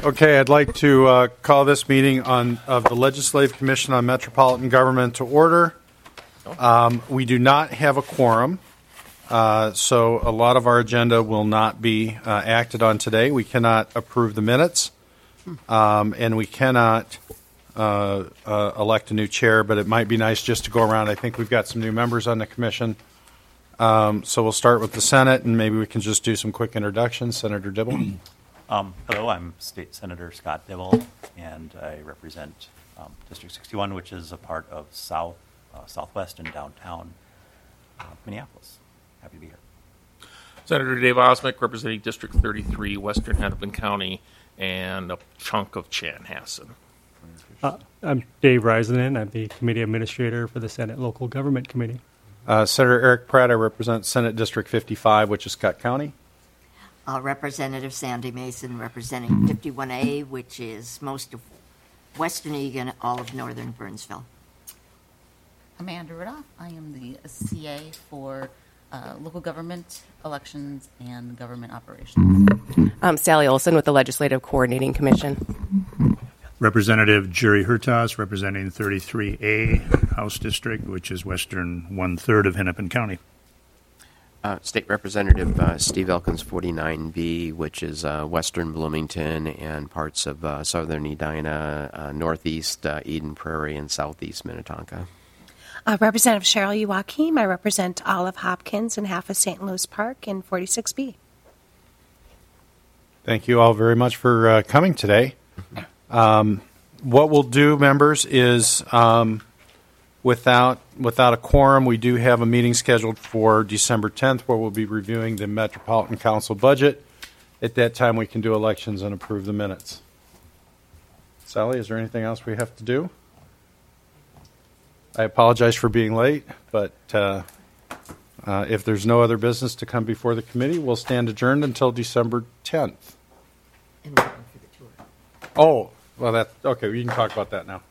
Okay, I'd like to call this meeting of the Legislative Commission on Metropolitan Government to order. We do not have a quorum, so a lot of our agenda will not be acted on today. We cannot approve the minutes, and we cannot elect a new chair, but it might be nice just to go around. I think we've got some new members on the commission. So we'll start with the Senate, and maybe we can just do some quick introductions. Senator Dibble. Hello, I'm State Senator Scott Dibble, and I represent District 61, which is a part of Southwest and downtown Minneapolis. Happy to be here. Senator Dave Osmick, representing District 33, Western Hennepin County, and a chunk of Chanhassen. I'm Dave Risenen. I'm the Committee Administrator for the Senate Local Government Committee. Senator Eric Pratt, I represent Senate District 55, which is Scott County. Representative Sandy Mason, representing 51A, which is most of Western Egan, all of northern Burnsville. Amanda Rudolph. I am the CA for local government, elections, and government operations. Sally Olson with the Legislative Coordinating Commission. Representative Jerry Hurtas, representing 33A House District, which is western one-third of Hennepin County. State Representative Steve Elkins, 49B, which is western Bloomington and parts of southern Edina, northeast Eden Prairie, and southeast Minnetonka. Representative Cheryl Joachim. I represent all of Hopkins and half of St. Louis Park in 46B. Thank you all very much for coming today. What we'll do, members, is without a quorum, we do have a meeting scheduled for December 10th where we'll be reviewing the Metropolitan Council budget. At that time, we can do elections and approve the minutes. Sally, is there anything else we have to do? I apologize for being late, but if there's no other business to come before the committee, we'll stand adjourned until December 10th. And we're going for the tour. Oh, well, okay. We can talk about that now.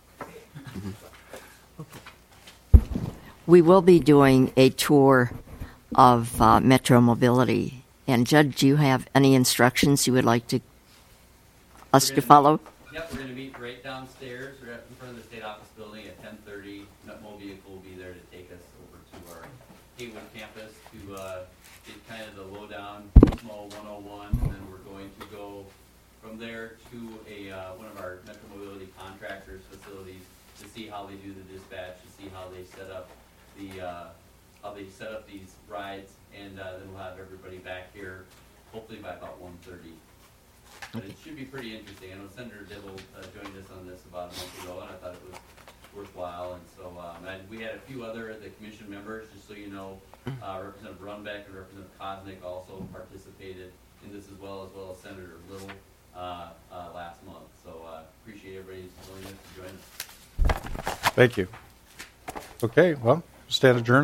We will be doing a tour of Metro Mobility. And Judge, do you have any instructions you would like us to follow? Yep, we're going to meet right downstairs, right in front of the State Office Building at 10:30. Metmo vehicle will be there to take us over to our Haywood campus to get kind of the lowdown, small 101, and then we're going to go from there to one of our Metro Mobility contractors' facilities to see how they do the dispatch, to see how they set up these rides, and then we'll have everybody back here hopefully by about 1:30. But it should be pretty interesting. I know Senator Dibble joined us on this about a month ago, and I thought it was worthwhile. And so and we had a few other of the commission members, just so you know, Representative Runbeck and Representative Kosnick also participated in this as well as Senator Little last month. So appreciate everybody's willingness to join us. Thank you. Okay, well, stand adjourned.